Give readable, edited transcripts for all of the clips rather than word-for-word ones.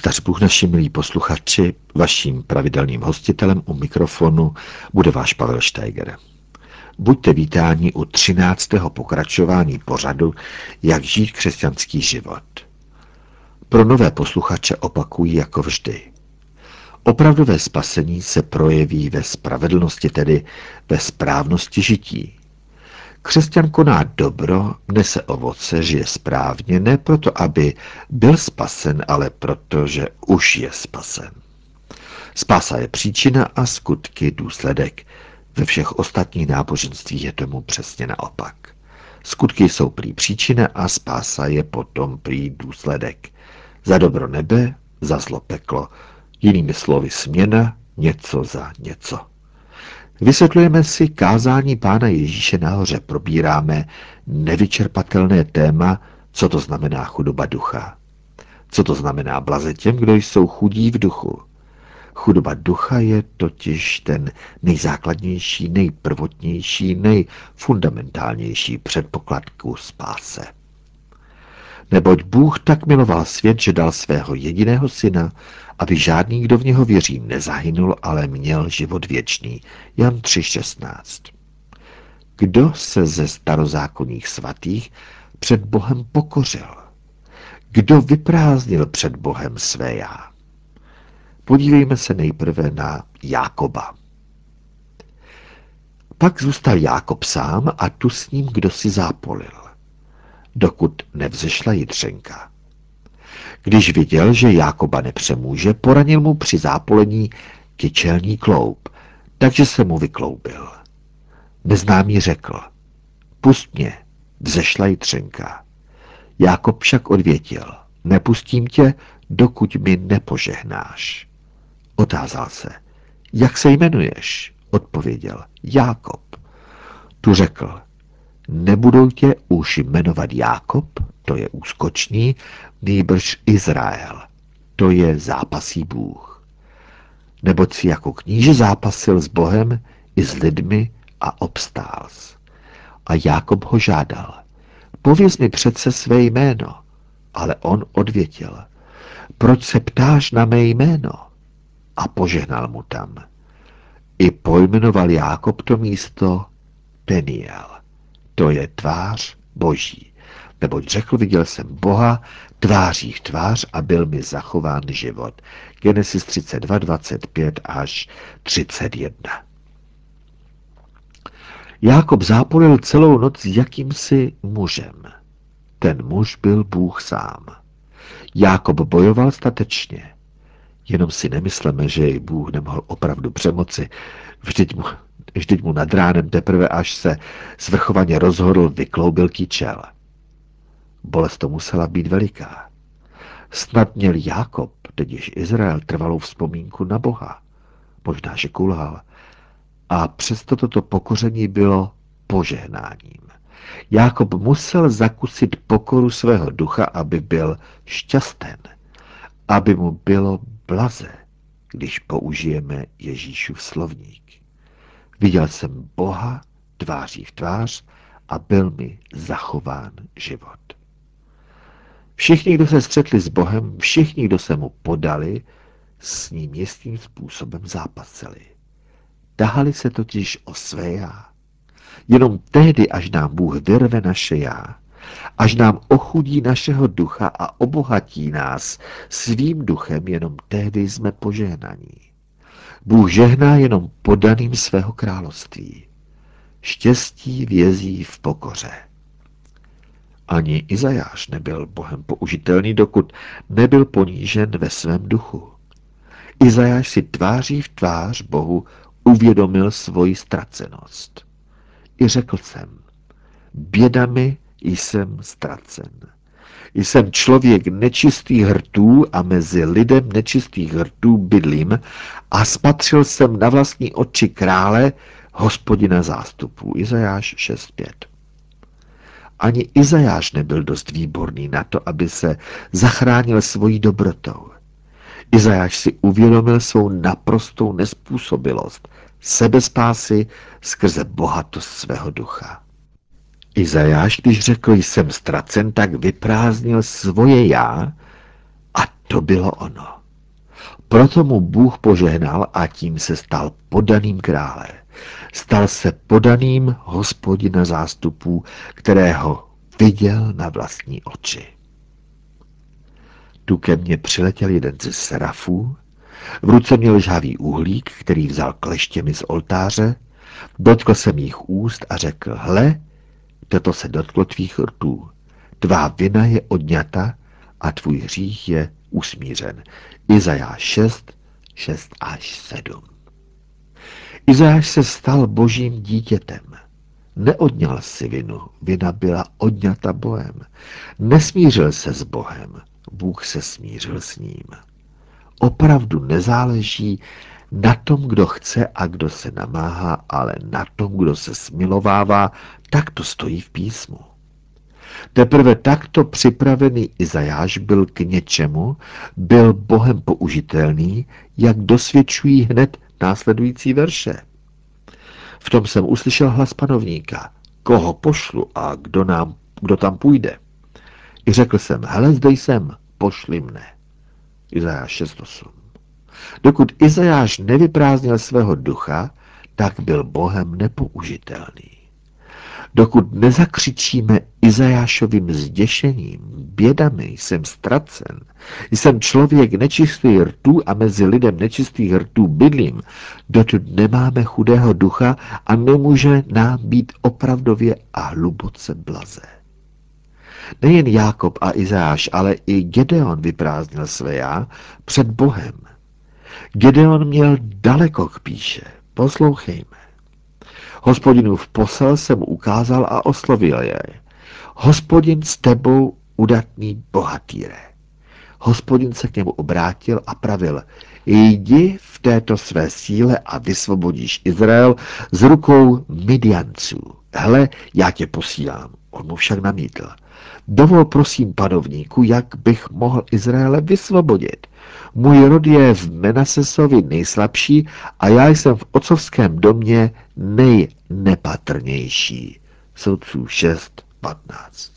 Zdař Bůh, naši milí posluchači, vaším pravidelným hostitelem u mikrofonu bude váš Pavel Steiger. Buďte vítáni u 13. pokračování pořadu Jak žít křesťanský život. Pro nové posluchače opakují jako vždy. Opravdové spasení se projeví ve spravedlnosti, tedy ve správnosti žití. Křesťan koná dobro, nese ovoce, žije správně, ne proto, aby byl spasen, ale proto, že už je spasen. Spása je příčina a skutky důsledek. Ve všech ostatních náboženstvích je tomu přesně naopak. Skutky jsou prý příčina a spása je potom prý důsledek. Za dobro nebe, za zlo peklo. Jinými slovy směna, něco za něco. Vysvětlujeme si kázání Pána Ježíše nahoře, probíráme nevyčerpatelné téma, co to znamená chudoba ducha. Co to znamená blaze těm, kdo jsou chudí v duchu. Chudoba ducha je totiž ten nejzákladnější, nejprvotnější, nejfundamentálnější předpoklad ku spáse. Neboť Bůh tak miloval svět, že dal svého jediného syna, aby žádný, kdo v něho věří, nezahynul, ale měl život věčný. Jan 3,16. Kdo se ze starozákonních svatých před Bohem pokořil? Kdo vyprázdnil před Bohem své já? Podívejme se nejprve na Jákoba. Pak zůstal Jákob sám a tu s ním kdosi zápolil, dokud nevzešla jitřenka. Když viděl, že Jákoba nepřemůže, poranil mu při zápolení kyčelní kloub, takže se mu vykloubil. Neznámý řekl, pust mě, vzešla jitřenka. Jákob však odvětil, nepustím tě, dokud mi nepožehnáš. Otázal se, jak se jmenuješ? Odpověděl, Jákob. Tu řekl, nebudou tě už jmenovat Jákob, to je úskočný, nýbrž Izrael, to je zápasí Bůh. Neboť si jako kníže zápasil s Bohem i s lidmi a obstál. A Jákob ho žádal, pověz mi přece své jméno, ale on odvětil, proč se ptáš na mé jméno? A požehnal mu tam. I pojmenoval Jákob to místo Peniel, to je tvář Boží, neboť řekl, viděl jsem Boha tváří v tvář a byl mi zachován život. Genesis 32, 25 až 31. Jákob zápolil celou noc s jakýmsi mužem. Ten muž byl Bůh sám. Jákob bojoval statečně. Jenom si nemysleme, že jej Bůh nemohl opravdu přemoci. Vždyť mu nad ránem teprve, až se svrchovaně rozhodl, vykloubil kyčel. Bolest to musela být veliká. Snad měl Jákob, teď již Izrael, trvalou vzpomínku na Boha. Možná, že kulhal. A přesto toto pokoření bylo požehnáním. Jákob musel zakusit pokoru svého ducha, aby byl šťasten, aby mu bylo blaze, když použijeme Ježíšův slovník. Viděl jsem Boha tváří v tvář a byl mi zachován život. Všichni, kdo se střetli s Bohem, všichni, kdo se mu podali, s ním jistým způsobem zápasili. Tahali se totiž o své já. Jenom tehdy, až nám Bůh vyrve naše já, až nám ochudí našeho ducha a obohatí nás svým duchem, jenom tehdy jsme požehnaní. Bůh žehná jenom podaným svého království. Štěstí vězí v pokoře. Ani Izajáš nebyl Bohem použitelný, dokud nebyl ponížen ve svém duchu. Izajáš si tváří v tvář Bohu uvědomil svoji ztracenost. I řekl jsem, běda mi, jsem ztracen. Jsem člověk nečistých hrtů a mezi lidem nečistých hrtů bydlím a spatřil jsem na vlastní oči krále, Hospodina zástupů. Izajáš 6.5. Ani Izajáš nebyl dost výborný na to, aby se zachránil svojí dobrotou. Izajáš si uvědomil svou naprostou nezpůsobilost sebespásy skrze bohatost svého ducha. Izajáš, když řekl jsem ztracen, tak vyprázdnil svoje já a to bylo ono. Proto mu Bůh požehnal a tím se stal poddaným krále. Stal se poddaným Hospodina zástupů, kterého viděl na vlastní oči. Tu ke mně přiletěl jeden ze serafů, v ruce měl žhavý uhlík, který vzal kleštěmi z oltáře, dotkl se mých úst a řekl, hle, toto se dotklo tvých rtů, tvá vina je odňata a tvůj hřích je usmířen. Izajáš 6, 6 až 7. Izajáš se stal božím dítětem. Neodňal si vinu, vina byla odňata Bohem. Nesmířil se s Bohem, Bůh se smířil s ním. Opravdu nezáleží na tom, kdo chce a kdo se namáhá, ale na tom, kdo se smilovává, tak to stojí v písmu. Teprve takto připravený Izajáš byl k něčemu, byl Bohem použitelný, jak dosvědčují hned následující verše. V tom jsem uslyšel hlas panovníka, koho pošlu a kdo tam půjde. I řekl jsem, hele, zde jsem, pošli mne. Izajáš 6.8. Dokud Izajáš nevyprázdnil svého ducha, tak byl Bohem nepoužitelný. Dokud nezakřičíme Izajášovým zděšením, bědami, jsem ztracen, jsem člověk nečistých rtů a mezi lidem nečistých rtů bydlím, dokud nemáme chudého ducha a nemůže nám být opravdově a hluboce blazé. Nejen Jákob a Izáš, ale i Gedeon vyprázdnil své já před Bohem. Gedeon měl daleko k píše. Poslouchejme. Hospodinův posel se mu ukázal a oslovil jej. Hospodin s tebou, udatný bohatýre. Hospodin se k němu obrátil a pravil, jdi v této své síle a vysvobodíš Izrael z rukou Midianců. Hele, já tě posílám. On mu však namítl. Dovol prosím panovníku, jak bych mohl Izraele vysvobodit. Můj rod je v Menasesovi nejslabší a já jsem v otcovském domě nejnepatrnější. Soudců 6.15.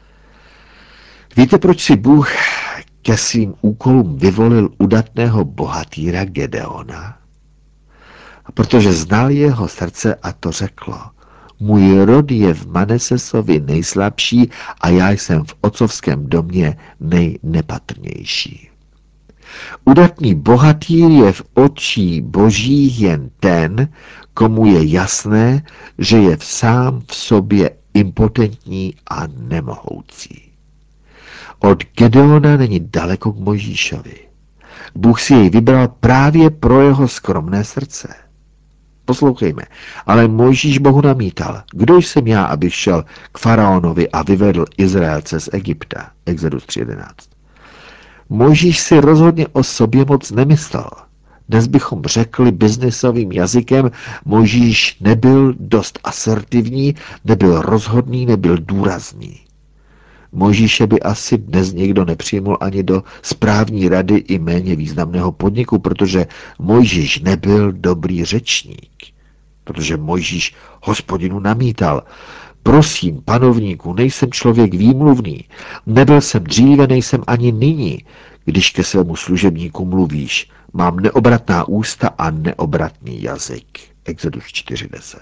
Víte, proč si Bůh ke svým úkolům vyvolil udatného bohatýra Gedeona? Protože znal jeho srdce a to řeklo. Můj rod je v Manasesovi nejslabší a já jsem v otcovském domě nejnepatrnější. Udatný bohatýr je v očí boží jen ten, komu je jasné, že je sám v sobě impotentní a nemohoucí. Od Gedeona není daleko k Mojžíšovi. Bůh si jej vybral právě pro jeho skromné srdce. Poslouchejme, ale Mojžíš Bohu namítal, kdo jsem já, abych šel k faraonovi a vyvedl Izraelce z Egypta. Exodus 3.11. Mojžíš si rozhodně o sobě moc nemyslel. Dnes bychom řekli biznisovým jazykem, Mojžíš nebyl dost asertivní, nebyl rozhodný, nebyl důrazný. Mojžíše by asi dnes nikdo nepřijmul ani do správní rady i méně významného podniku, protože Mojžíš nebyl dobrý řečník. Protože Mojžíš Hospodinu namítal. Prosím, panovníku, nejsem člověk výmluvný. Nebyl jsem dříve, nejsem ani nyní, když ke svému služebníku mluvíš. Mám neobratná ústa a neobratný jazyk. Exodus 4.10.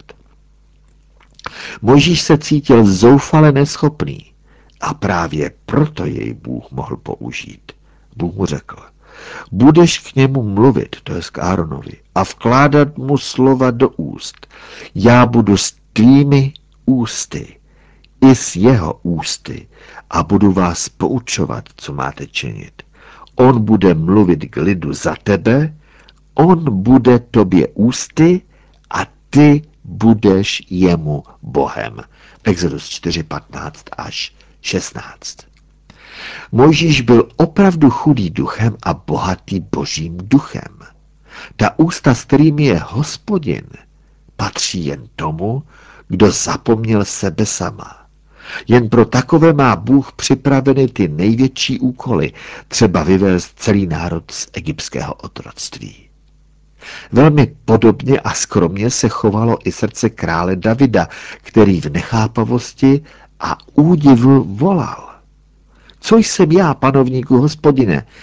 Mojžíš se cítil zoufale neschopný. A právě proto jej Bůh mohl použít. Bůh mu řekl, budeš k němu mluvit, to je k Áronovi, a vkládat mu slova do úst. Já budu s tvými ústy, i s jeho ústy, a budu vás poučovat, co máte činit. On bude mluvit k lidu za tebe, on bude tobě ústy a ty budeš jemu Bohem. Exodus 4.15 až 16. Mojžíš byl opravdu chudý duchem a bohatý božím duchem. Ta ústa, s kterými je Hospodin, patří jen tomu, kdo zapomněl sebe sama. Jen pro takové má Bůh připraveny ty největší úkoly, třeba vyvést celý národ z egyptského otroctví. Velmi podobně a skromně se chovalo i srdce krále Davida, který v nechápavosti a údivu volal. Co jsem já, panovníku Hospodine?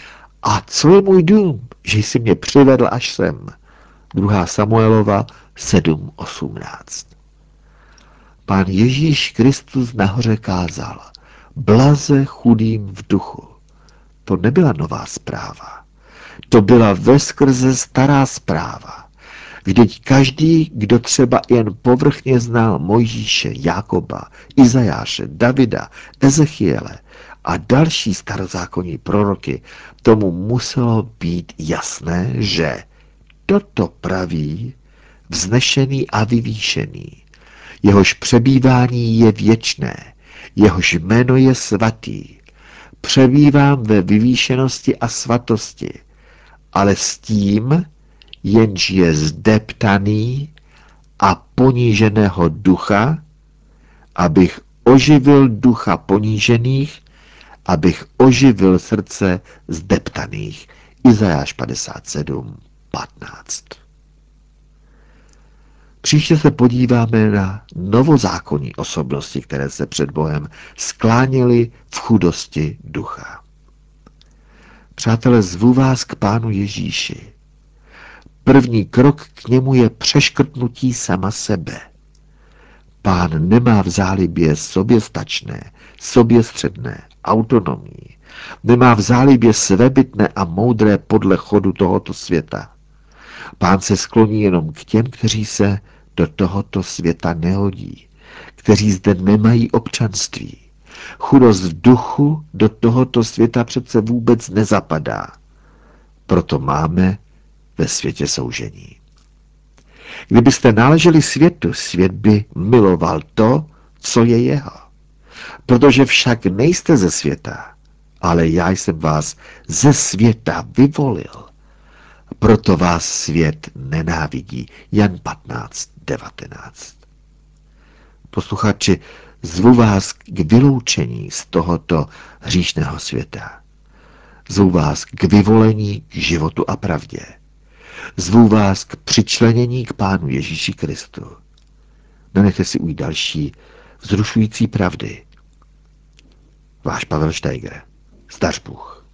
A co je můj dům, že jsi mě přivedl až sem? 2. Samuelova 7:18. Pán Ježíš Kristus nahoře kázal: blaze chudým v duchu. To nebyla nová zpráva. To byla veskrze stará zpráva. Vždyť každý, kdo třeba jen povrchně znal Mojžíše, Jákoba, Izajáše, Davida, Ezechiele a další starozákonní proroky, tomu muselo být jasné, že toto praví vznešený a vyvýšený, jehož přebývání je věčné, jehož jméno je svatý. Přebývám ve vyvýšenosti a svatosti, ale s tím, jenž je zdeptaný a poníženého ducha, abych oživil ducha ponížených, abych oživil srdce zdeptaných. Izajáš 57:15. Příště se podíváme na novozákonní osobnosti, které se před Bohem skláněly v chudosti ducha. Přátelé, zvu vás k Pánu Ježíši. První krok k němu je přeškrtnutí sama sebe. Pán nemá v zálibě soběstačné, soběstředné, autonomní. Nemá v zálibě svébytné a moudré podle chodu tohoto světa. Pán se skloní jenom k těm, kteří se do tohoto světa nehodí, kteří zde nemají občanství. Chudost v duchu do tohoto světa přece vůbec nezapadá. Proto máme ve světě soužení. Kdybyste náleželi světu, svět by miloval to, co je jeho. Protože však nejste ze světa, ale já jsem vás ze světa vyvolil. Proto vás svět nenávidí. Jan 15:19. Posluchači, zvu vás k vyloučení z tohoto hříšného světa. Zvu vás k vyvolení k životu a pravdě. Zvu vás k přičlenění k Pánu Ježíši Kristu. Nenechte si ujít další vzrušující pravdy. Váš Pavel Steiger. Zdař Bůh.